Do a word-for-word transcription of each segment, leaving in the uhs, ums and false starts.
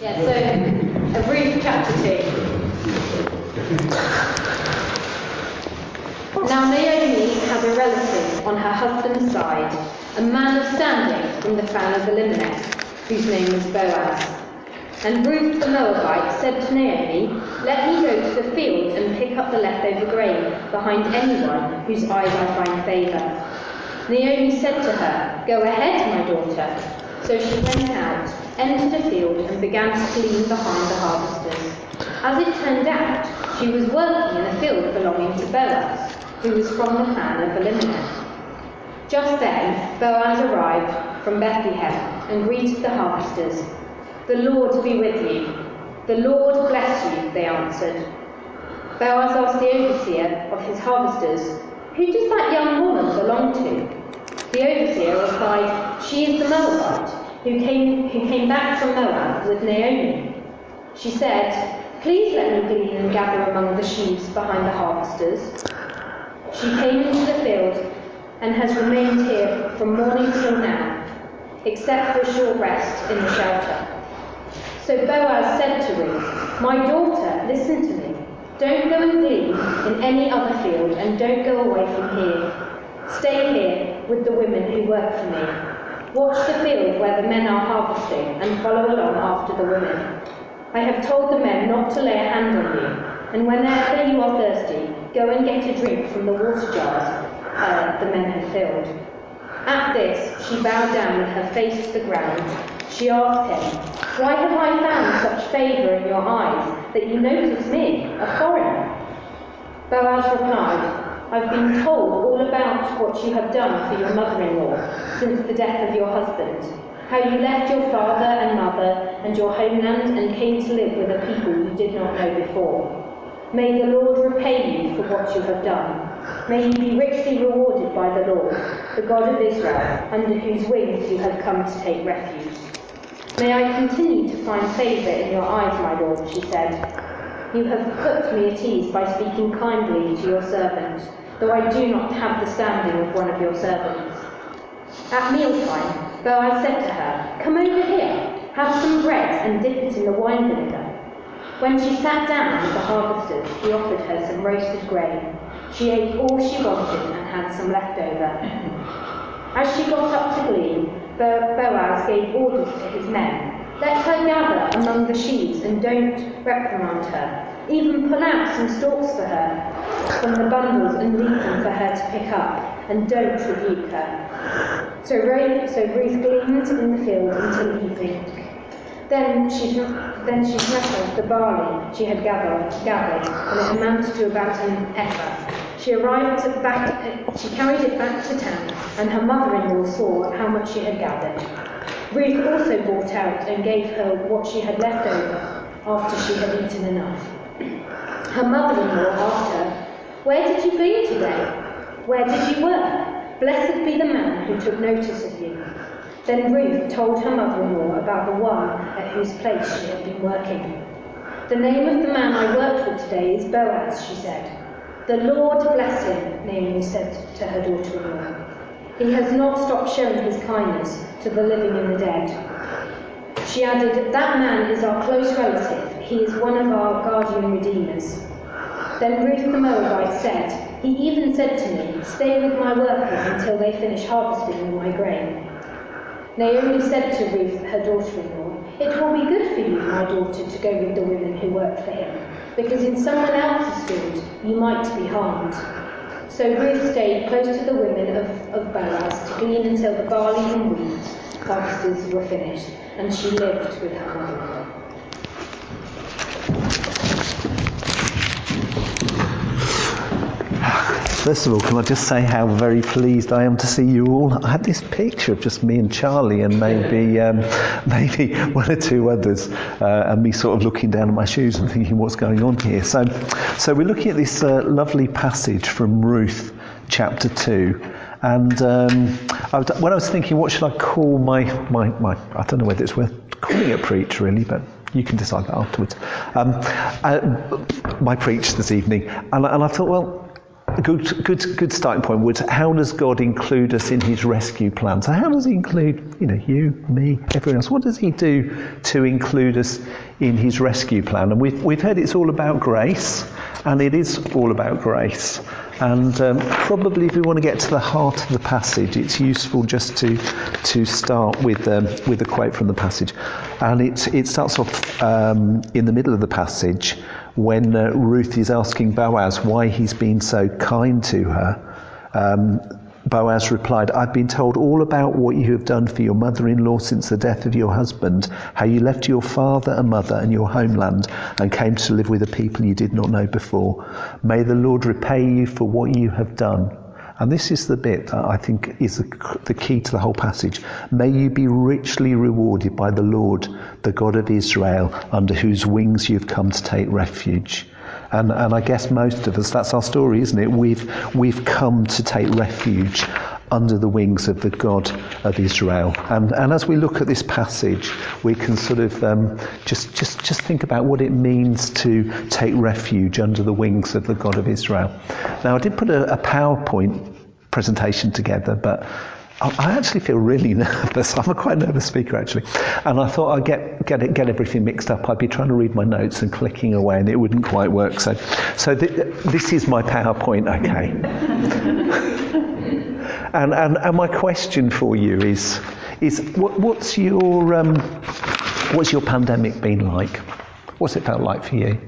Yeah, so uh, Ruth chapter two. Now Naomi had a relative on her husband's side, a man of standing from the clan of Elimelech, whose name was Boaz. And Ruth the Moabite said to Naomi, "Let me go to the field and pick up the leftover grain behind anyone whose eyes I find favour." Naomi said to her, "Go ahead, my daughter." So she went out, entered a field, and began to glean behind the harvesters. As it turned out, she was working in a field belonging to Boaz, who was from the clan of Elimelech. Just then Boaz arrived from Bethlehem and greeted the harvesters. "The Lord be with you." "The Lord bless you," they answered. Boaz asked the overseer of his harvesters, "Who does that young woman belong to?" The overseer replied, "She is the Moabite, who came, who came back from Moab with Naomi." She said, "Please let me glean and gather among the sheaves behind the harvesters." She came into the field and has remained here from morning till now, except for a short rest in the shelter. So Boaz said to Ruth, "My daughter, listen to me. Don't go and glean in any other field, and don't go away from here. Stay here with the women who work for me. Watch the field where the men are harvesting, and follow along after the women. I have told the men not to lay a hand on you, and whenever you are thirsty, go and get a drink from the water jars uh, the men have filled." At this, she bowed down with her face to the ground. She asked him, "Why have I found such favour in your eyes that you notice me, a foreigner?" Boaz replied, "I've been told all about what you have done for your mother-in-law since the death of your husband, how you left your father and mother and your homeland and came to live with a people you did not know before. May the Lord repay you for what you have done. May you be richly rewarded by the Lord, the God of Israel, under whose wings you have come to take refuge. May I continue to find favour in your eyes, my Lord," she said. "You have put me at ease by speaking kindly to your servant, though I do not have the standing of one of your servants." At mealtime, Boaz said to her, "Come over here, have some bread and dip it in the wine vinegar." When she sat down with the harvesters, he offered her some roasted grain. She ate all she wanted and had some left over. As she got up to glean, Bo- Boaz gave orders to his men, "Let her gather among the sheaves and don't reprimand her. Even pull out some stalks for her from the bundles and leave them for her to pick up, and don't rebuke her." So Ruth, so Ruth gleaned in the field until evening. Then she, then she threshing the barley she had gathered, gathered, and it amounted to about an ephah. She arrived to back, she carried it back to town, and her mother-in-law saw how much she had gathered. Ruth also brought out and gave her what she had left over after she had eaten enough. Her mother-in-law asked her, "Where did you glean today? Where did you work? Blessed be the man who took notice of you." Then Ruth told her mother-in-law about the one at whose place she had been working. "The name of the man I worked with today is Boaz," she said. "The Lord bless him," Naomi said to her daughter-in-law. "He has not stopped showing his kindness to the living and the dead." She added, "That man is our close relative. He is one of our guardian redeemers." Then Ruth the Moabite said, "He even said to me, 'Stay with my workers until they finish harvesting all my grain.'" Naomi said to Ruth, her daughter-in-law, "It will be good for you, my daughter, to go with the women who work for him, because in someone else's field you might be harmed." So Ruth stayed close to the women of, of Boaz to glean until the barley and wheat harvesters were finished, and she lived with her mother-in-law. First of all, can I just say how very pleased I am to see you all? I had this picture of just me and Charlie and maybe um, maybe one or two others, uh, and me sort of looking down at my shoes and thinking, what's going on here? So, so we're looking at this uh, lovely passage from Ruth chapter two. And um, I was, when I was thinking, what should I call my, my, my, I don't know whether it's worth calling it a preach really, but you can decide that afterwards. Um, uh, my preach this evening. And, and I thought, well, a good, good, good starting point was, how does God include us in his rescue plan? So how does he include, you know, you, me, everyone else? What does he do to include us in his rescue plan? And we've, we've heard it's all about grace, and it is all about grace. And um, probably if we want to get to the heart of the passage, it's useful just to to start with um, with a quote from the passage. And it, it starts off um, in the middle of the passage when uh, Ruth is asking Boaz why he's been so kind to her. Um, Boaz replied, "I've been told all about what you have done for your mother-in-law since the death of your husband, how you left your father and mother and your homeland and came to live with a people you did not know before. May the Lord repay you for what you have done." And this is the bit that I think is the, the key to the whole passage. "May you be richly rewarded by the Lord, the God of Israel, under whose wings you've come to take refuge." And, and I guess most of us, that's our story, isn't it? We've we've come to take refuge under the wings of the God of Israel. And and as we look at this passage, we can sort of um, just just just think about what it means to take refuge under the wings of the God of Israel. Now, I did put a, a PowerPoint presentation together, but I actually feel really nervous. I'm a quite nervous speaker, actually. And I thought I'd get get it, get everything mixed up. I'd be trying to read my notes and clicking away, and it wouldn't quite work. So, so th- this is my PowerPoint, okay. and, and and my question for you is is what, what's your um, what's your pandemic been like? What's it felt like for you?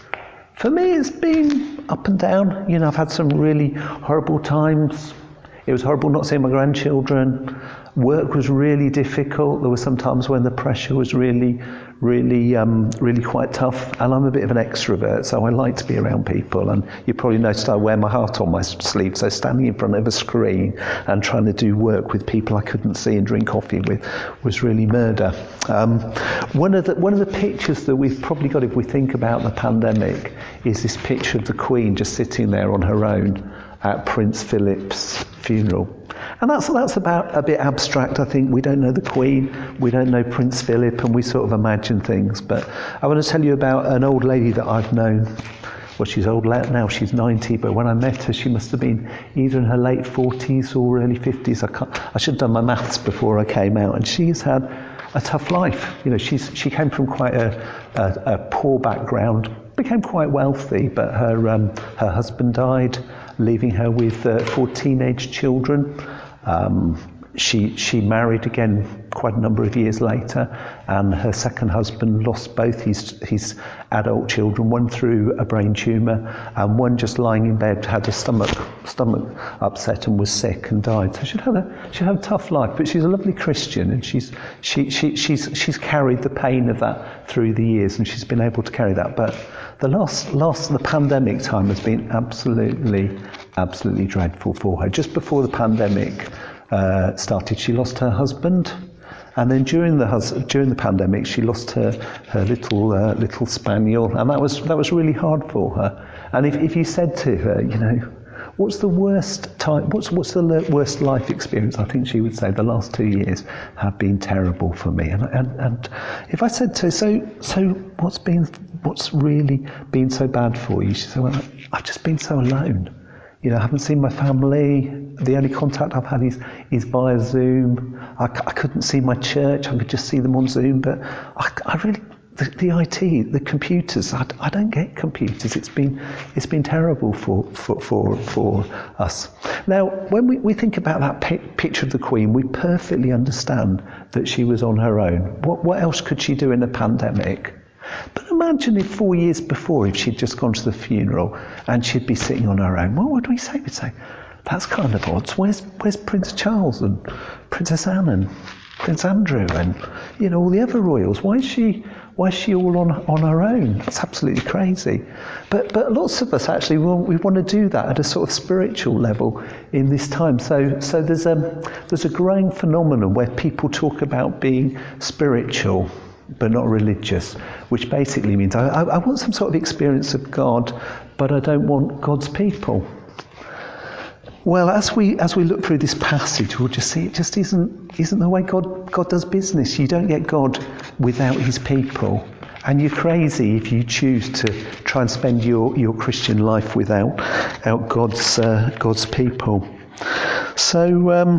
For me, it's been up and down. You know, I've had some really horrible times. It was horrible not seeing my grandchildren. Work was really difficult. There were some times when the pressure was really, really, um, really quite tough. And I'm a bit of an extrovert, so I like to be around people. And you probably noticed I wear my heart on my sleeve. So standing in front of a screen and trying to do work with people I couldn't see and drink coffee with was really murder. Um, one of the one of the pictures that we've probably got, if we think about the pandemic, is this picture of the Queen just sitting there on her own at Prince Philip's funeral. And that's that's about a bit abstract, I think. We don't know the Queen, we don't know Prince Philip, and we sort of imagine things. But I want to tell you about an old lady that I've known. Well, she's old now, she's ninety, but when I met her, she must have been either in her late forties or early fifties. I can't, I should have done my maths before I came out. And she's had a tough life. You know, she's she came from quite a, a, a poor background, became quite wealthy, but her um, her husband died, leaving her with uh, four teenage children. Um, she she married again quite a number of years later, and her second husband lost both his his adult children, one through a brain tumour, and one just lying in bed had a stomach stomach upset and was sick and died. So she'd had a she had a tough life, but she's a lovely Christian, and she's she she she's she's carried the pain of that through the years, and she's been able to carry that. But the last last the pandemic time has been absolutely absolutely dreadful for her. Just before the pandemic uh, started, she lost her husband, and then during the hus- during the pandemic, she lost her her little uh, little spaniel, and that was that was really hard for her. And if, if you said to her, you know, what's the worst time? What's what's the le- worst life experience? I think she would say the last two years have been terrible for me. And and, and if I said to her, so so what's been what's really been so bad for you? She said, well, I've just been so alone. You know, I haven't seen my family. The only contact I've had is, is via Zoom. I, I couldn't see my church. I could just see them on Zoom. But I, I really, the, the I T, the computers, I, I don't get computers. It's been it's been terrible for for for, for us. Now, when we, we think about that pi- picture of the Queen, we perfectly understand that she was on her own. What what else could she do in a pandemic? But imagine if four years before, if she'd just gone to the funeral and she'd be sitting on her own. What would we say? We'd say, that's kind of odd. Where's where's Prince Charles and Princess Anne and Prince Andrew and, you know, all the other royals? Why is she why is she all on on her own? That's absolutely crazy. But but lots of us actually want, we want to do that at a sort of spiritual level in this time. So so there's a there's a growing phenomenon where people talk about being spiritual but not religious, which basically means I, I want some sort of experience of God, but I don't want God's people. Well, as we as we look through this passage, we'll just see it just isn't isn't the way God God does business. You don't get God without His people, And you're crazy if you choose to try and spend your, your Christian life without out God's uh, God's people. So um,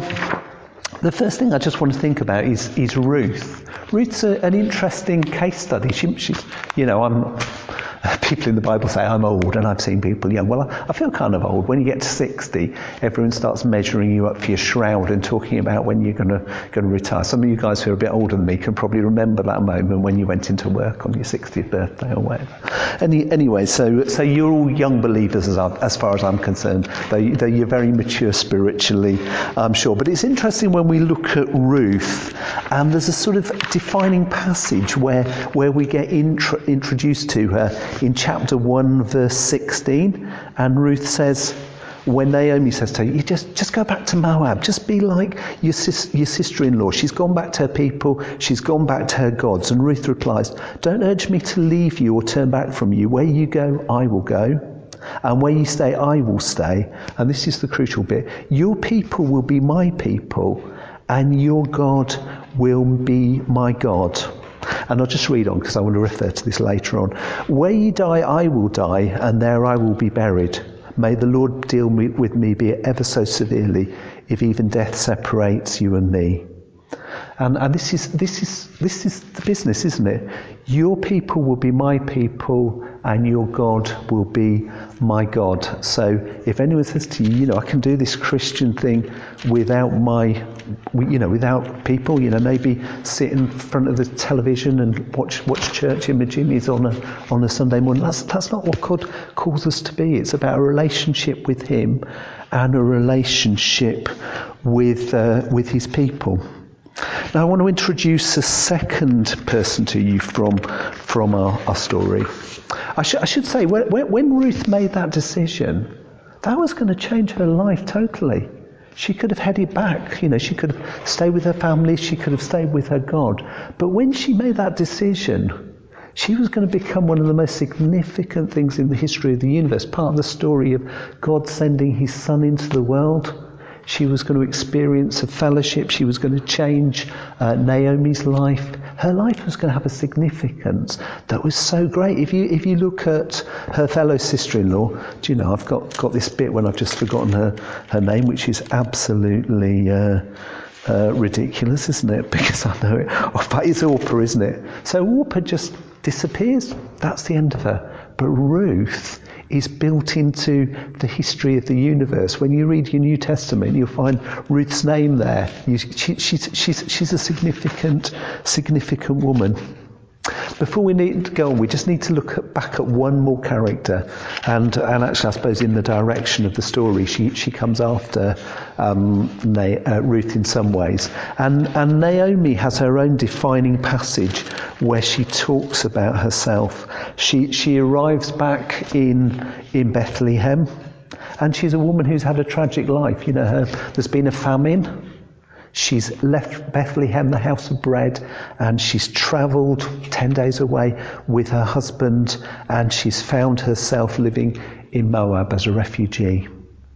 the first thing I just want to think about is is Ruth. Ruth's a, an interesting case study. She, she's, you know, I'm. People in the Bible say I'm old, and I've seen people young. Well, I feel kind of old. When you get to sixty, everyone starts measuring you up for your shroud and talking about when you're going to going to retire. Some of you guys who are a bit older than me can probably remember that moment when you went into work on your sixtieth birthday or whatever. Any, anyway, so so you're all young believers as, I, as far as I'm concerned, though, though you're very mature spiritually, I'm sure. But it's interesting when we look at Ruth, and there's a sort of defining passage where where we get intro, introduced to her in chapter one, verse sixteen, and Ruth says, when Naomi says to her, you just, just go back to Moab, just be like your, sis, your sister-in-law. She's gone back to her people, she's gone back to her gods. And Ruth replies, don't urge me to leave you or turn back from you. Where you go, I will go. And where you stay, I will stay. And this is the crucial bit. Your people will be my people, and your God will be my God. And I'll just read on because I want to refer to this later on. Where you die, I will die, and there I will be buried. May the Lord deal me, with me, be it ever so severely, if even death separates you and me. And, and this is this is this is the business, isn't it? Your people will be my people, and your God will be my God. So if anyone says to you, you know, I can do this Christian thing without my, you know, without people, you know, maybe sit in front of the television and watch watch church images on a on a Sunday morning. That's that's not what God calls us to be. It's about a relationship with Him and a relationship with uh, with His people. Now I want to introduce a second person to you from from our, our story. I, sh- I should say, when, when Ruth made that decision, that was going to change her life totally. She could have headed back, you know, she could have stayed with her family, she could have stayed with her God. But when she made that decision, she was going to become one of the most significant things in the history of the universe, part of the story of God sending His Son into the world. She was going to experience a fellowship. She was going to change uh, Naomi's life. Her life was going to have a significance that was so great. If you if you look at her fellow sister-in-law, do you know, I've got, got this bit when I've just forgotten her, her name, which is absolutely uh, uh, ridiculous, isn't it? Because I know it. Oh, but it's Orpah, isn't it? So Orpah just disappears. That's the end of her. But Ruth is built into the history of the universe. When you read your New Testament, you'll find Ruth's name there. You, she, she's, she's, she's a significant, significant woman. Before we need to go on, we just need to look at, back at one more character, and and actually, I suppose in the direction of the story, she she comes after um, Na- uh, Ruth in some ways, and and Naomi has her own defining passage where she talks about herself. She she arrives back in in Bethlehem, and she's a woman who's had a tragic life. You know, her, there's been a famine. She's left Bethlehem, the house of bread, and she's travelled ten days away with her husband, and she's found herself living in Moab as a refugee.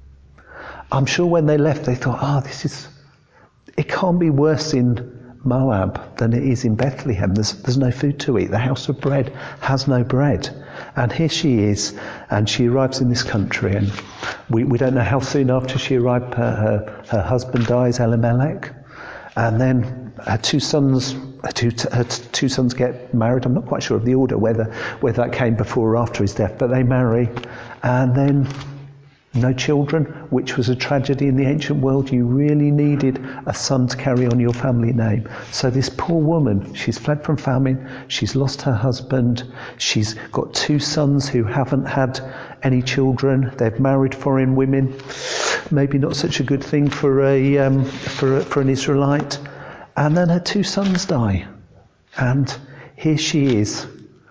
I'm sure when they left, they thought, oh, this is, it can't be worse in Moab than it is in Bethlehem. There's, there's no food to eat. The house of bread has no bread. And here she is, and she arrives in this country, and we, we don't know how soon after she arrived her, her, her husband dies, Elimelech, and then her two sons her two, her two sons get married. I'm not quite sure of the order, whether whether that came before or after his death, but they marry, and then no children, which was a tragedy in the ancient world. You really needed a son to carry on your family name. So this poor woman, she's fled from famine, she's lost her husband, she's got two sons who haven't had any children, they've married foreign women, maybe not such a good thing for a um, for a, for an Israelite, and then her two sons die, and here she is,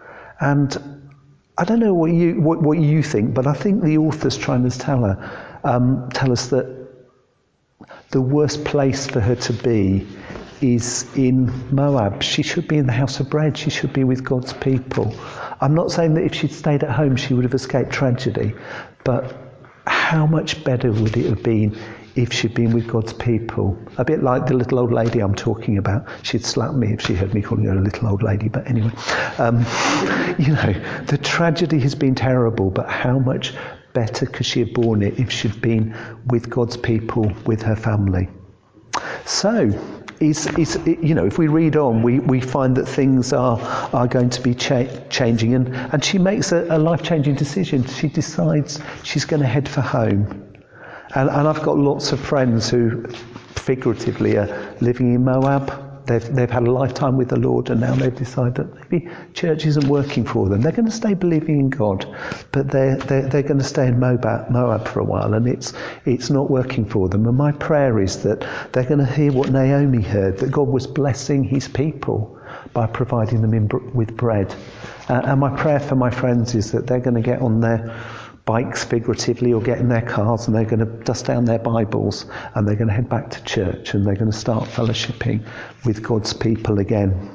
and I don't know what you what, what you think, but I think the author's trying to tell her, um, tell us that the worst place for her to be is in Moab. She should be in the house of bread. She should be with God's people. I'm not saying that if she'd stayed at home she would have escaped tragedy, but how much better would it have been if she'd been with God's people. A bit like the little old lady I'm talking about. She'd slap me if she heard me calling her a little old lady, but anyway. Um, you know, the tragedy has been terrible, but how much better could she have borne it if she'd been with God's people, with her family? So, is, is, you know, if we read on, we, we find that things are are going to be cha- changing, and, and she makes a, a life-changing decision. She decides she's going to head for home. And, and I've got lots of friends who, figuratively, are living in Moab. They've, they've had a lifetime with the Lord, and now they've decided that maybe church isn't working for them. They're going to stay believing in God, but they're, they're, they're going to stay in Moab, Moab for a while, and it's it's not working for them. And my prayer is that they're going to hear what Naomi heard, that God was blessing his people by providing them in, with bread. Uh, and my prayer for my friends is that they're going to get on their bikes, figuratively, or get in their cars, and they're going to dust down their Bibles, and they're going to head back to church, and they're going to start fellowshipping with God's people again.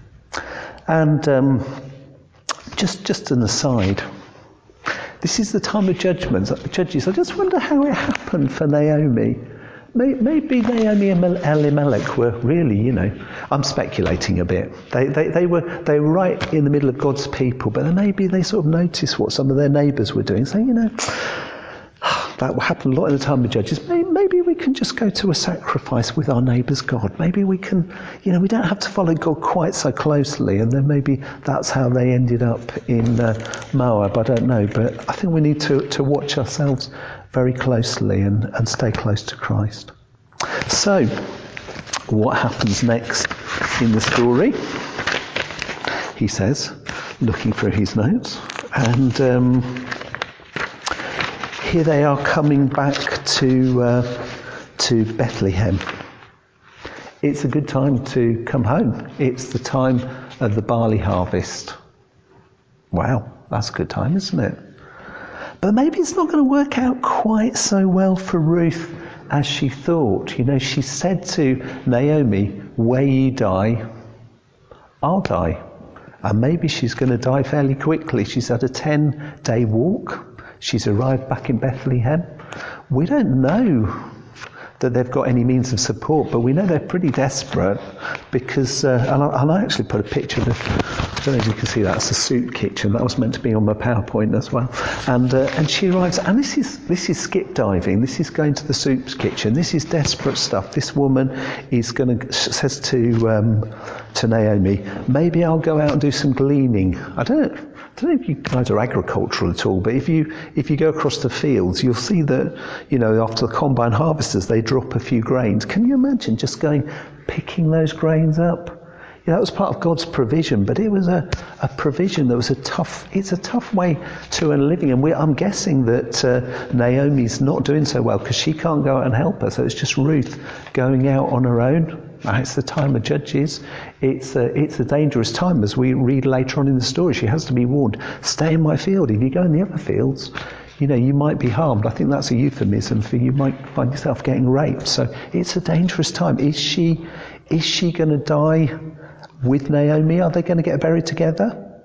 And um, just just an aside, this is the time of judgment, judges. I just wonder how it happened for Naomi. Maybe Naomi and Elimelech were really, you know, I'm speculating a bit. They, they they were they were right in the middle of God's people, but then maybe they sort of noticed what some of their neighbours were doing, saying, you know, that happened a lot in the time of Judges. Maybe, maybe we can just go to a sacrifice with our neighbour's God. Maybe we can, you know, we don't have to follow God quite so closely. And then maybe that's how they ended up in uh, Moab. I don't know, but I think we need to, to watch ourselves very closely and, and stay close to Christ. So, what happens next in the story? He says, looking through his notes, and um, here they are coming back to uh, to Bethlehem. It's a good time to come home. It's the time of the barley harvest. Wow, that's a good time, isn't it? But maybe it's not going to work out quite so well for Ruth as she thought. You know, she said to Naomi, where you die, I'll die. And maybe she's going to die fairly quickly. She's had a ten-day walk. She's arrived back in Bethlehem. We don't know that they've got any means of support, but we know they're pretty desperate because, uh, and, I, and I actually put a picture of, I don't know if you can see that, it's a soup kitchen. That was meant to be on my PowerPoint as well. And uh, and she arrives, and this is this is skip diving. This is going to the soup kitchen. This is desperate stuff. This woman is going to says to um, to Naomi, maybe I'll go out and do some gleaning. I don't know. I don't know if you guys are agricultural at all, but if you if you go across the fields, you'll see that, you know, after the combine harvesters, they drop a few grains. Can you imagine just going, picking those grains up? You know, that was part of God's provision, but it was a, a provision that was a tough, it's a tough way to earn a living. And we, I'm guessing that uh, Naomi's not doing so well because she can't go out and help her. So it's just Ruth going out on her own. It's the time of Judges. It's a, it's a dangerous time, as we read later on in the story. She has to be warned, stay in my field. If you go in the other fields, you know, you might be harmed. I think that's a euphemism for you might find yourself getting raped. So it's a dangerous time. Is she, is she going to die with Naomi? Are they going to get buried together?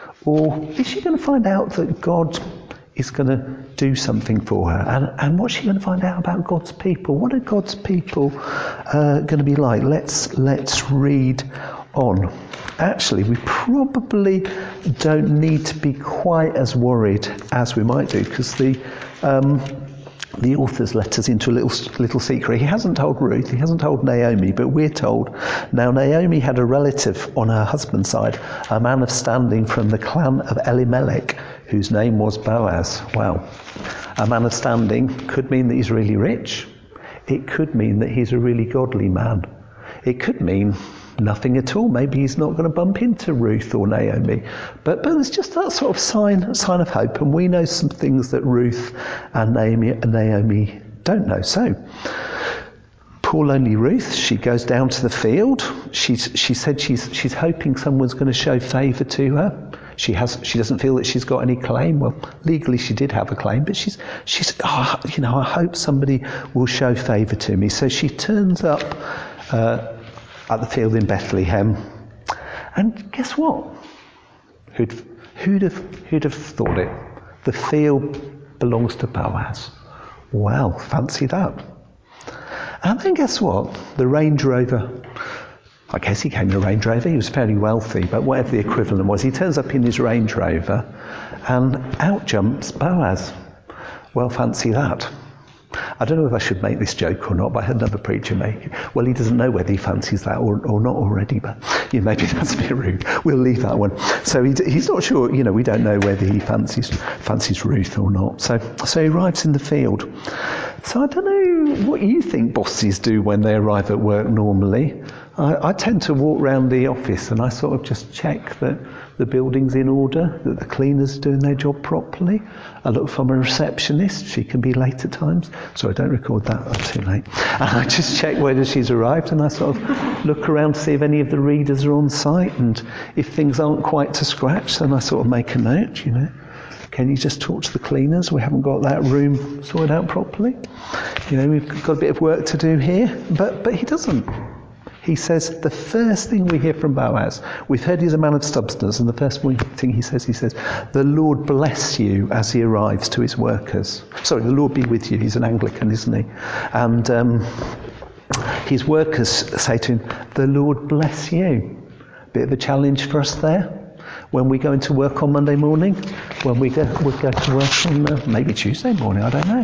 Or is she going to find out that God is going to do something for her? And, and what's she going to find out about God's people? What are God's people uh, going to be like? Let's let's read on. Actually, we probably don't need to be quite as worried as we might do, because the um, the author's let us into a little little secret. He hasn't told Ruth, he hasn't told Naomi, but we're told. Now, Naomi had a relative on her husband's side, a man of standing from the clan of Elimelech, whose name was Boaz. Well, a man of standing could mean that he's really rich. It could mean that he's a really godly man. It could mean nothing at all. Maybe he's not going to bump into Ruth or Naomi. But but there's just that sort of sign sign of hope. And we know some things that Ruth and Naomi, Naomi don't know. So, poor lonely Ruth, she goes down to the field. She's she said she's she's hoping someone's going to show favour to her. She has. She doesn't feel that she's got any claim. Well, legally she did have a claim, but she's she's. Oh, you know, I hope somebody will show favour to me. So she turns up uh, at the field in Bethlehem, and guess what? Who'd who'd have who'd have thought it? The field belongs to Boaz. Well, fancy that. And then guess what? The Range Rover, I guess he came in a Range Rover, he was fairly wealthy, but whatever the equivalent was, he turns up in his Range Rover and out jumps Boaz. Well, fancy that. I don't know if I should make this joke or not, but I had another preacher make it. Well, he doesn't know whether he fancies that or, or not already, but yeah, maybe that's a bit rude. We'll leave that one. So he, he's not sure, you know, we don't know whether he fancies fancies Ruth or not. So, so he arrives in the field. So I don't know what you think bosses do when they arrive at work normally. I, I tend to walk around the office and I sort of just check that the building's in order, that the cleaners are doing their job properly. I look for my receptionist, she can be late at times. Sorry, don't record that, I'm too late. And I just check whether she's arrived and I sort of look around to see if any of the readers are on site, and if things aren't quite to scratch, then I sort of make a note, you know. Can you just talk to the cleaners? We haven't got that room sorted out properly. You know, we've got a bit of work to do here. But but he doesn't. He says, the first thing we hear from Boaz, we've heard he's a man of substance, and the first thing he says, he says, the Lord bless you as he arrives to his workers. Sorry, the Lord be with you. He's an Anglican, isn't he? And um, his workers say to him, the Lord bless you. Bit of a challenge for us there. When we go into work on Monday morning, when we go, we go to work on uh, maybe Tuesday morning, I don't know.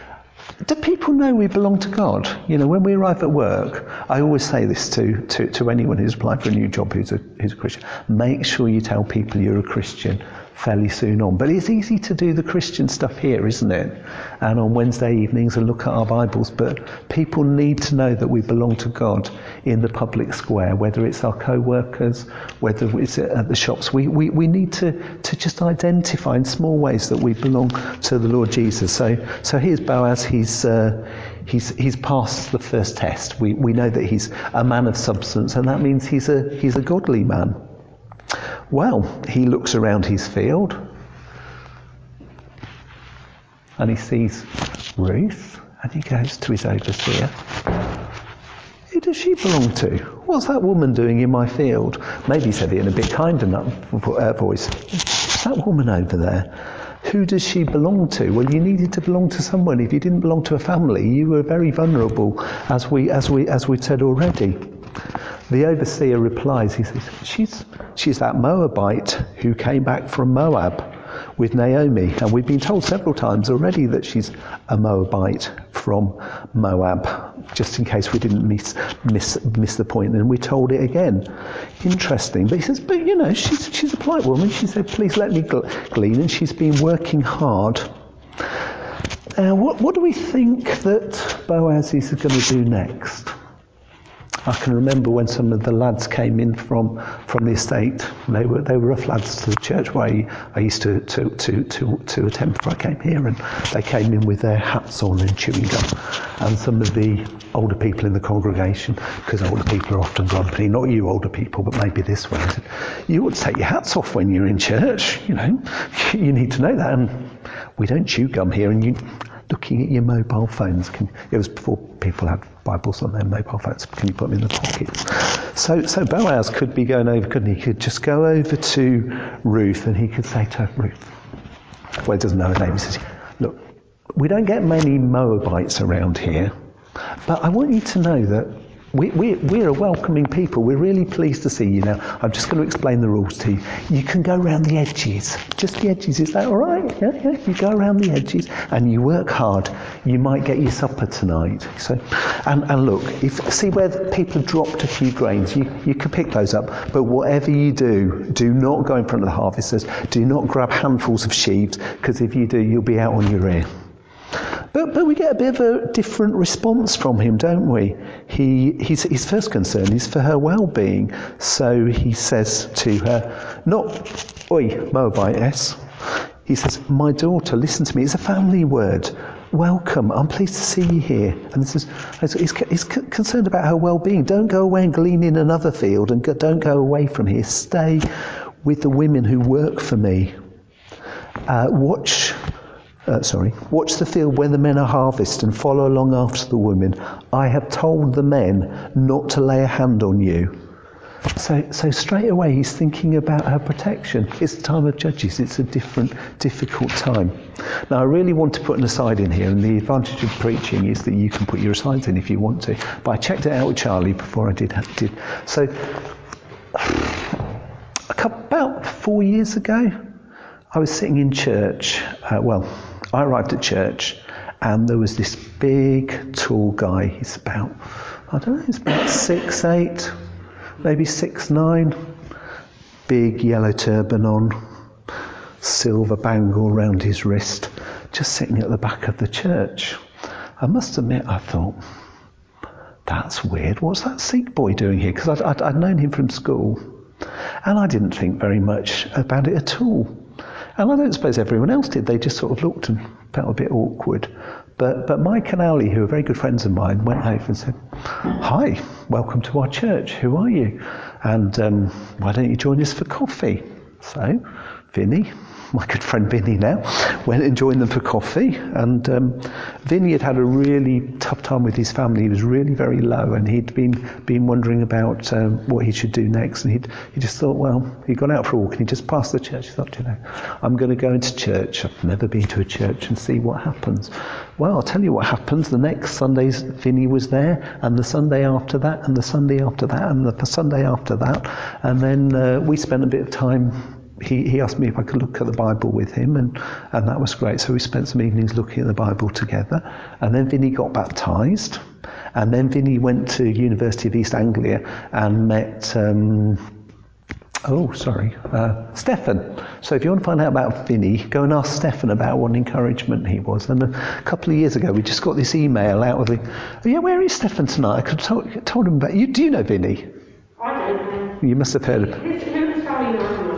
Do people know we belong to God? You know, when we arrive at work, I always say this to, to, to anyone who's applied for a new job who's a, who's a Christian. Make sure you tell people you're a Christian fairly soon on. But it's easy to do the Christian stuff here, isn't it? And on Wednesday evenings and look at our Bibles. But people need to know that we belong to God in the public square, whether it's our co-workers, whether it's at the shops. We, we, we need to, to just identify in small ways that we belong to the Lord Jesus. So so here's Boaz. He's uh, he's he's passed the first test. We we know that he's a man of substance, and that means he's a he's a godly man. Well, he looks around his field and he sees Ruth, and he goes to his overseer. Who does she belong to? What's that woman doing in my field? Maybe he said it in a bit kind enough uh, voice. What's that woman over there? Who does she belong to? Well, you needed to belong to someone. If you didn't belong to a family, you were very vulnerable, as we as we as we said already. The overseer replies, he says, she's, she's that Moabite who came back from Moab with Naomi. And we've been told several times already that she's a Moabite from Moab, just in case we didn't miss miss, miss the point. And we told it again. Interesting. But he says, but you know, she's, she's a polite woman. She said, please let me glean. And she's been working hard. Now, uh, what, what do we think that Boaz is going to do next? I can remember when some of the lads came in from, from the estate. They were they were rough lads to the church where I, I used to, to, to, to, to attend before I came here, and they came in with their hats on and chewing gum. And some of the older people in the congregation, because older people are often grumpy, not you older people, but maybe this one, said, you ought to take your hats off when you're in church, you know. You need to know that. And we don't chew gum here, and you looking at your mobile phones. Can, it was before people had Bibles on their mobile phones. Can you put them in the pockets? So, so Boaz could be going over, couldn't he? He could just go over to Ruth and he could say to Ruth, well, he doesn't know her name. He says, look, we don't get many Moabites around here, but I want you to know that We, we, we're a welcoming people. We're really pleased to see you now. I'm just going to explain the rules to you. You can go around the edges, just the edges. Is that all right? Yeah, yeah. You go around the edges and you work hard. You might get your supper tonight. So, and, and look, if see where people have dropped a few grains, you, you can pick those up. But whatever you do, do not go in front of the harvesters. Do not grab handfuls of sheaves, because if you do, you'll be out on your ear. But, but we get a bit of a different response from him, don't we? He, his, his first concern is for her well-being. So he says to her, not, oi, Moabitess. He says, my daughter, listen to me. It's a family word. Welcome. I'm pleased to see you here. And this is, he's, he's concerned about her well-being. Don't go away and glean in another field, and go, don't go away from here. Stay with the women who work for me. Uh, watch... Uh, sorry, watch the field when the men are harvest and follow along after the women. I have told the men not to lay a hand on you. So, so straight away he's thinking about her protection. It's the time of Judges. It's a different, difficult time. Now, I really want to put an aside in here, and the advantage of preaching is that you can put your asides in if you want to. But I checked it out with Charlie before I did. did. So, a couple, about four years ago, I was sitting in church. Uh, well, I arrived at church, and there was this big, tall guy. He's about, I don't know, he's about six, eight. Maybe six nine, big yellow turban on, silver bangle round his wrist, just sitting at the back of the church. I must admit, I thought, that's weird. What's that Sikh boy doing here? Because I'd, I'd, I'd known him from school, and I didn't think very much about it at all. And I don't suppose everyone else did. They just sort of looked and felt a bit awkward. But but Mike and Ali, who are very good friends of mine, went over and said, "Hi, welcome to our church. Who are you? And um, why don't you join us for coffee?" So Vinny, my good friend Vinny now, went and joined them for coffee. And um, Vinny had had a really tough time with his family. He was really very low, and he'd been been wondering about um, what he should do next. And he'd, he just thought, well, he'd gone out for a walk, and he just passed the church. He thought, you know, I'm going to go into church. I've never been to a church, and see what happens. Well, I'll tell you what happens. The next Sunday, Vinny was there, and the Sunday after that, and the Sunday after that, and the Sunday after that. And then uh, we spent a bit of time. He, he asked me if I could look at the Bible with him, and, and that was great. So we spent some evenings looking at the Bible together. And then Vinny got baptised. And then Vinny went to University of East Anglia and met, um, oh, sorry, uh, Stefan. So if you want to find out about Vinny, go and ask Stefan about what an encouragement he was. And a couple of years ago, we just got this email out of the, oh yeah, where is Stefan tonight? I could have told, told him about, you. Do you know Vinny? I don't know. You must have heard of him. Who's, who's Sally Norman?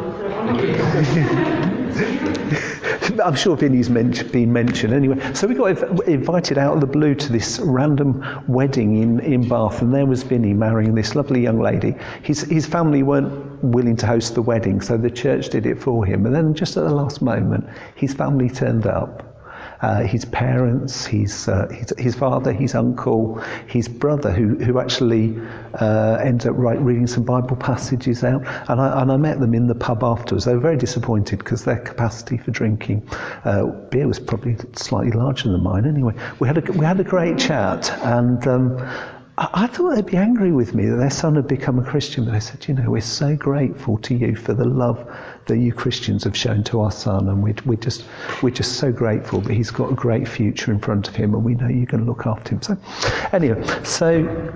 I'm sure Vinny's men- been mentioned anyway. So we got inv- invited out of the blue to this random wedding in, in Bath, and there was Vinny marrying this lovely young lady. His his family weren't willing to host the wedding, so the church did it for him. And then just at the last moment, his family turned up. Uh, his parents, his, uh, his his father, his uncle, his brother, who who actually uh, ended up write, reading some Bible passages out, and I and I met them in the pub afterwards. They were very disappointed because their capacity for drinking uh, beer was probably slightly larger than mine. Anyway, we had a we had a great chat, and um, I, I thought they'd be angry with me that their son had become a Christian, but they said, you know, we're so grateful to you for the love that you Christians have shown to our son, and we're, we're just we're just so grateful that he's got a great future in front of him, and we know you're going to look after him. So anyway, so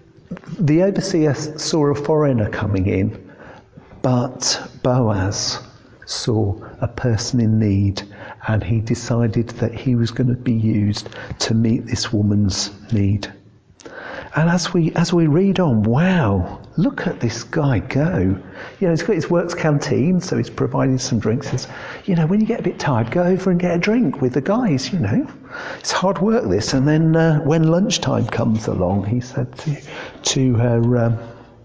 the overseer saw a foreigner coming in, but Boaz saw a person in need, and he decided that he was going to be used to meet this woman's need. And as we as we read on, wow, look at this guy go. You know, he's got his works canteen, so he's providing some drinks. Says, you know, when you get a bit tired, go over and get a drink with the guys, you know. It's hard work, this. And then uh, when lunchtime comes along, he said to, to her, um,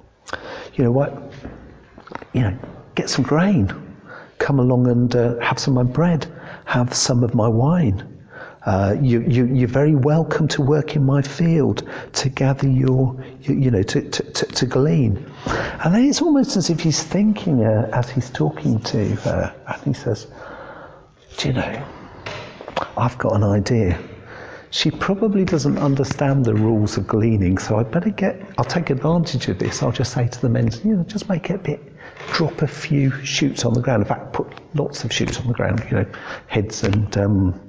you know what, you know, get some grain. Come along and uh, have some of my bread. Have some of my wine. Uh, you, you, you're very welcome to work in my field, to gather your, you, you know, to, to, to, to glean. And then it's almost as if he's thinking uh, as he's talking to her, and he says, do you know, I've got an idea. She probably doesn't understand the rules of gleaning, so I better get, I'll take advantage of this. I'll just say to the men, you know, just make it a bit, drop a few shoots on the ground. In fact, put lots of shoots on the ground, you know, heads and, um,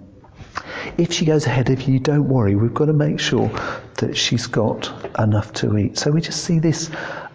if she goes ahead of you, don't worry, we've got to make sure that she's got enough to eat. So we just see this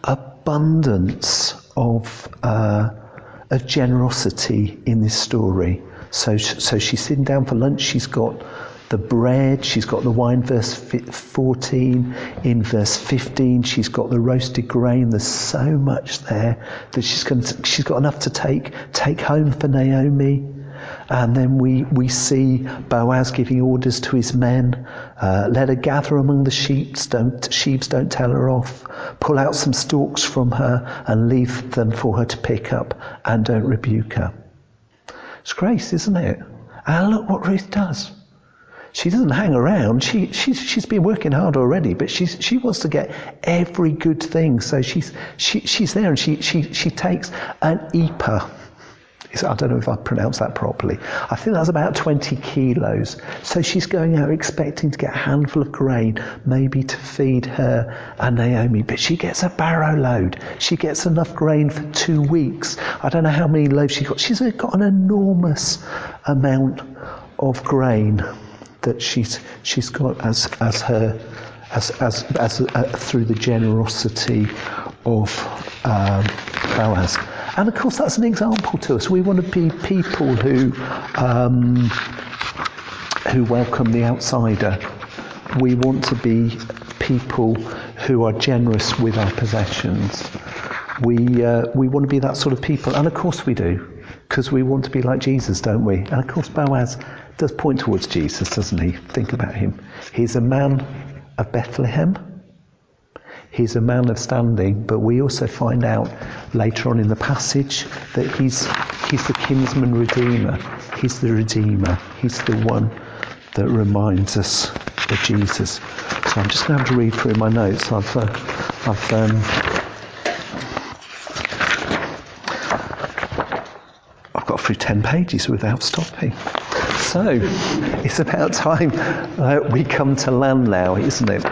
abundance of uh, of generosity in this story. So, so she's sitting down for lunch, she's got the bread, she's got the wine, verse fourteen. In verse fifteen, she's got the roasted grain. There's so much there that she's going to, she's got enough to take take home for Naomi. And then we, we see Boaz giving orders to his men. Uh, let her gather among the sheep, don't, sheaves, don't tell her off. Pull out some stalks from her and leave them for her to pick up, and don't rebuke her. It's grace, isn't it? And look what Ruth does. She doesn't hang around. She she's she's been working hard already, but she's she wants to get every good thing. So she's she she's there, and she she she takes an ephah. I don't know if I pronounced that properly. I think that's about twenty kilos. So she's going out expecting to get a handful of grain, maybe to feed her and Naomi. But she gets a barrow load. She gets enough grain for two weeks. I don't know how many loaves she got. She's got an enormous amount of grain that she's she's got as as her as as as uh, through the generosity of um, Boaz. And of course, that's an example to us. We want to be people who um, who welcome the outsider. We want to be people who are generous with our possessions. We uh, we want to be that sort of people, and of course we do, because we want to be like Jesus, don't we? And of course, Boaz does point towards Jesus, doesn't he? Think about him. He's a man of Bethlehem. He's a man of standing, but we also find out later on in the passage that he's he's the kinsman redeemer. He's the redeemer. He's the one that reminds us of Jesus. So I'm just going to have to read through my notes. I've uh, I've um, I've got through ten pages without stopping. So it's about time uh, we come to land now, isn't it?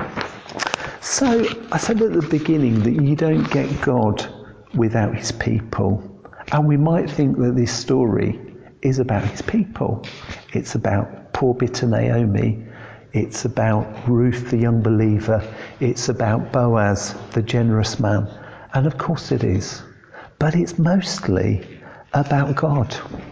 So I said at the beginning that you don't get God without his people. And we might think that this story is about his people. It's about poor bitter Naomi. It's about Ruth, the young believer. It's about Boaz, the generous man. And of course it is. But it's mostly about God.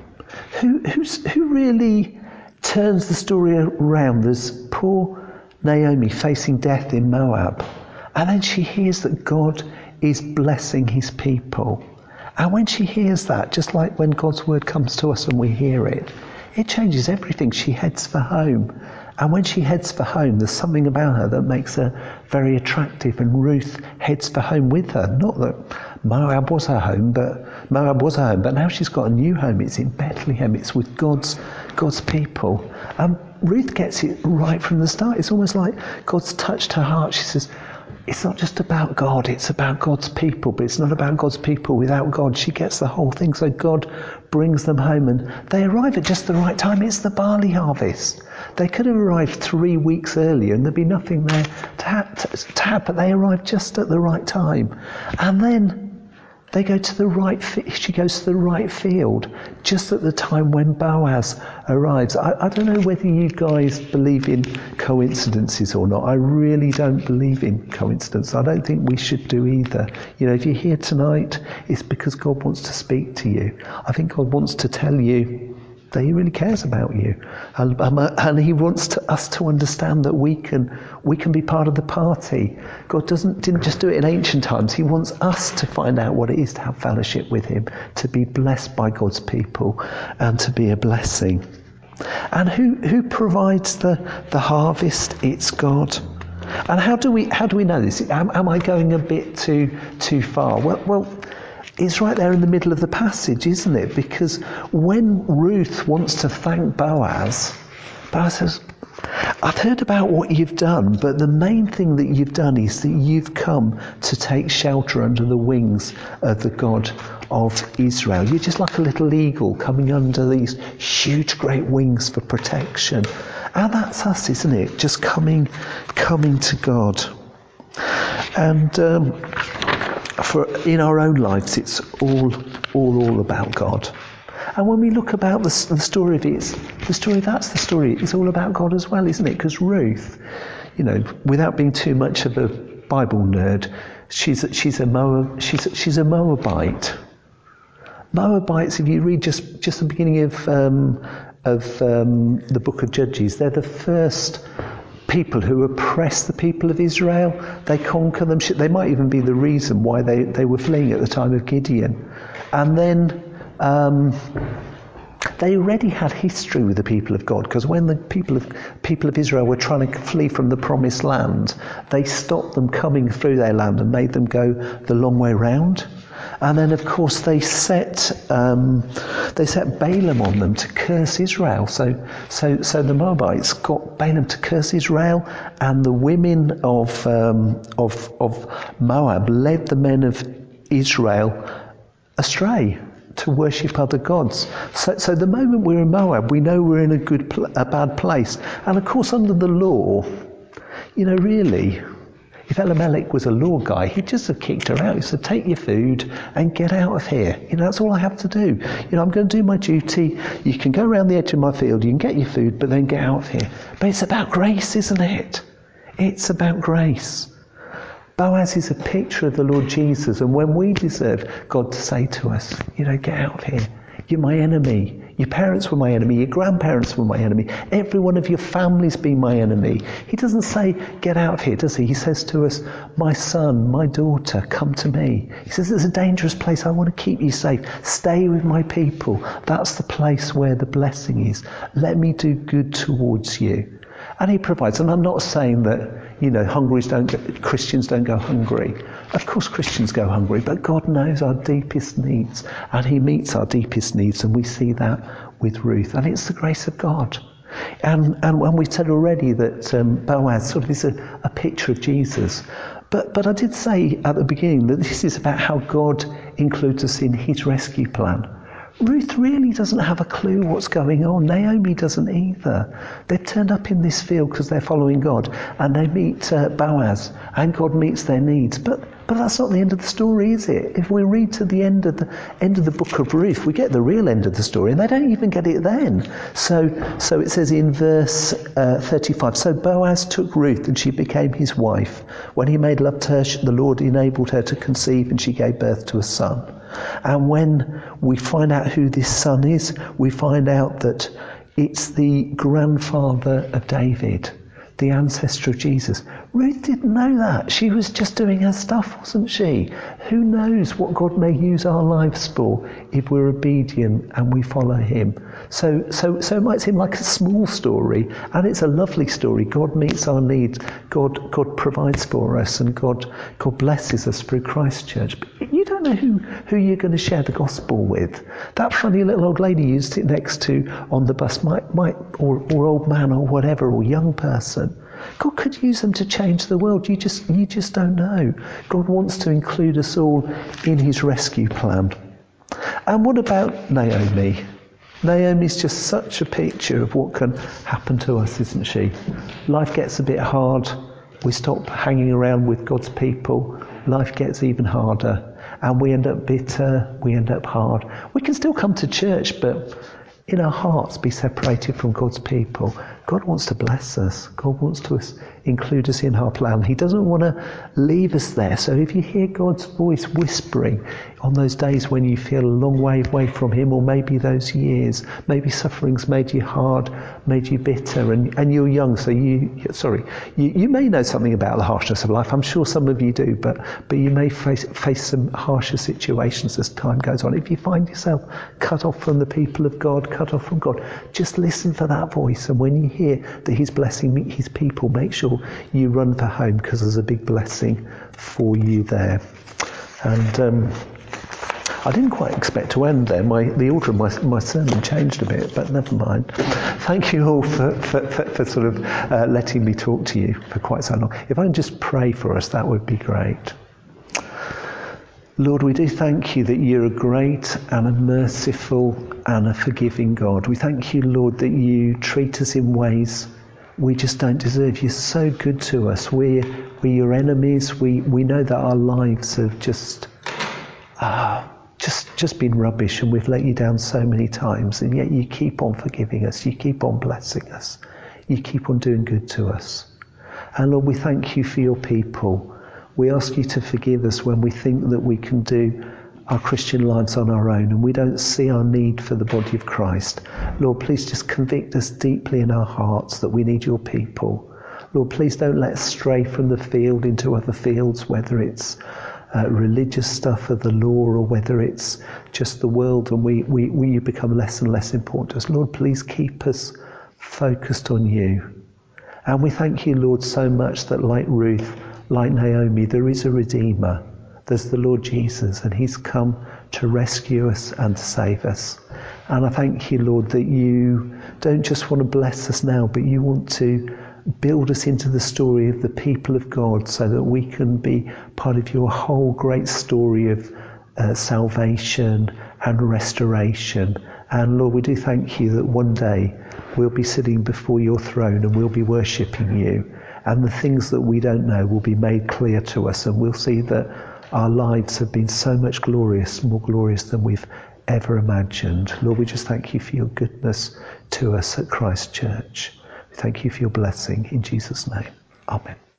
Who, who's, who really turns the story around? There's poor Naomi facing death in Moab, and then she hears that God is blessing his people. And when she hears that, just like when God's word comes to us and we hear it, it changes everything. She heads for home. And when she heads for home, there's something about her that makes her very attractive, and Ruth heads for home with her. Not that Moab was her home, but Moab was her home, but now she's got a new home. It's in Bethlehem. It's with God's God's people. Um, Ruth gets it right from the start. It's almost like God's touched her heart. She says, it's not just about God, it's about God's people, but it's not about God's people without God. She gets the whole thing. So God brings them home, and they arrive at just the right time. It's the barley harvest. They could have arrived three weeks earlier and there'd be nothing there to have, to, to have, but they arrived just at the right time. And then they go to the right, she goes to the right field just at the time when Boaz arrives. I, I don't know whether you guys believe in coincidences or not. I really don't believe in coincidence. I don't think we should do either. You know, if you're here tonight, it's because God wants to speak to you. I think God wants to tell you that he really cares about you, and, um, and he wants to, us to understand that we can we can be part of the party. God doesn't didn't just do it in ancient times. He wants us to find out what it is to have fellowship with him, to be blessed by God's people, and to be a blessing. And who who provides the the harvest? It's God. And how do we how do we know this? Am, am I going a bit too too far? Well, well. It's right there in the middle of the passage, isn't it? Because when Ruth wants to thank Boaz, Boaz says, I've heard about what you've done, but the main thing that you've done is that you've come to take shelter under the wings of the God of Israel. You're just like a little eagle coming under these huge, great wings for protection. And that's us, isn't it? Just coming, coming to God. And um, for in our own lives, it's all, all, all about God. And when we look about the, the story of it, it's, the story that's the story. It's all about God as well, isn't it? Because Ruth, you know, without being too much of a Bible nerd, she's she's a Moab, she's she's a Moabite. Moabites, if you read just just the beginning of um, of um, the book of Judges, they're the first people who oppress the people of Israel. They conquer them. They might even be the reason why they, they were fleeing at the time of Gideon. And then um, they already had history with the people of God, because when the people of people of Israel were trying to flee from the promised land, they stopped them coming through their land and made them go the long way round. And then, of course, they set um, they set Balaam on them to curse Israel. So, so, so the Moabites got Balaam to curse Israel, and the women of um, of of Moab led the men of Israel astray to worship other gods. So, so the moment we're in Moab, we know we're in a good, pl- a bad place. And of course, under the law, you know, really, if Elimelech was a law guy, he'd just have kicked her out. He said, take your food and get out of here. You know, that's all I have to do. You know, I'm going to do my duty. You can go around the edge of my field, you can get your food, but then get out of here. But it's about grace, isn't it? It's about grace. Boaz is a picture of the Lord Jesus, and when we deserve God to say to us, you know, get out of here. You're my enemy. Your parents were my enemy. Your grandparents were my enemy. Every one of your family's been my enemy. He doesn't say, get out of here, does he? He says to us, my son, my daughter, come to me. He says, it's a dangerous place. I want to keep you safe. Stay with my people. That's the place where the blessing is. Let me do good towards you. And he provides. And I'm not saying that, you know, Hungary's don't go, Christians don't go hungry. Of course Christians go hungry, but God knows our deepest needs, and he meets our deepest needs, and we see that with Ruth. And it's the grace of God. And and when we said already that um, Boaz sort of is a, a picture of Jesus. But but I did say at the beginning that this is about how God includes us in his rescue plan. Ruth really doesn't have a clue what's going on. Naomi doesn't either. They've turned up in this field because they're following God, and they meet uh, Boaz, and God meets their needs. But but that's not the end of the story, is it? If we read to the end of the end of the book of Ruth, we get the real end of the story, and they don't even get it then. So so it says in verse uh, thirty-five, so Boaz took Ruth, and she became his wife. When he made love to her, the Lord enabled her to conceive, and she gave birth to a son. And when we find out who this son is, we find out that it's the grandfather of David, the ancestor of Jesus. Ruth didn't know that. She was just doing her stuff, wasn't she? Who knows what God may use our lives for if we're obedient and we follow him. So, so, so it might seem like a small story, and it's a lovely story. God meets our needs. God, God provides for us, and God, God blesses us through Christ Church. But you don't know who, who you're going to share the gospel with. That funny little old lady you sit next to on the bus might, might, or, or old man or whatever, or young person. God could use them to change the world. You just, you just don't know. God wants to include us all in his rescue plan. And what about Naomi? Naomi's just such a picture of what can happen to us, isn't she? Life gets a bit hard. We stop hanging around with God's people. Life gets even harder. And we end up bitter. We end up hard. We can still come to church, but in our hearts be separated from God's people. God wants to bless us. God wants to include us in our plan. He doesn't want to leave us there. So if you hear God's voice whispering on those days when you feel a long way away from him, or maybe those years, maybe suffering's made you hard, made you bitter, and, and you're young, so you, sorry, you, you may know something about the harshness of life. I'm sure some of you do, but, but you may face, face some harsher situations as time goes on. If you find yourself cut off from the people of God, cut off from God, just listen for that voice, and when you hear that he's blessing his people, make sure you run for home, because there's a big blessing for you there. And um, I didn't quite expect to end there. My, the order of my, my sermon changed a bit, but never mind. Thank you all for, for, for, for sort of uh, letting me talk to you for quite so long. If I can just pray for us, that would be great. Lord, we do thank you that you're a great and a merciful and a forgiving God. We thank you, Lord, that you treat us in ways we just don't deserve. You're so good to us. We're, we're your enemies. We, we know that our lives have just, uh, just, just been rubbish, and we've let you down so many times, and yet you keep on forgiving us. You keep on blessing us. You keep on doing good to us. And Lord, we thank you for your people. We ask you to forgive us when we think that we can do our Christian lives on our own and we don't see our need for the body of Christ. Lord, please just convict us deeply in our hearts that we need your people. Lord, please don't let us stray from the field into other fields, whether it's uh, religious stuff of the law or whether it's just the world, and we, we, we become less and less important to us. Lord, please keep us focused on you. And we thank you, Lord, so much that like Ruth, like Naomi, there is a Redeemer. there's the Lord Jesus, and he's come to rescue us and to save us. And I thank you, Lord, that you don't just want to bless us now, but you want to build us into the story of the people of God so that we can be part of your whole great story of uh, salvation and restoration. And Lord, we do thank you that one day we'll be sitting before your throne and we'll be worshipping you. And the things that we don't know will be made clear to us, and we'll see that our lives have been so much glorious, more glorious than we've ever imagined. Lord, we just thank you for your goodness to us at Christ Church. We thank you for your blessing in Jesus' name. Amen.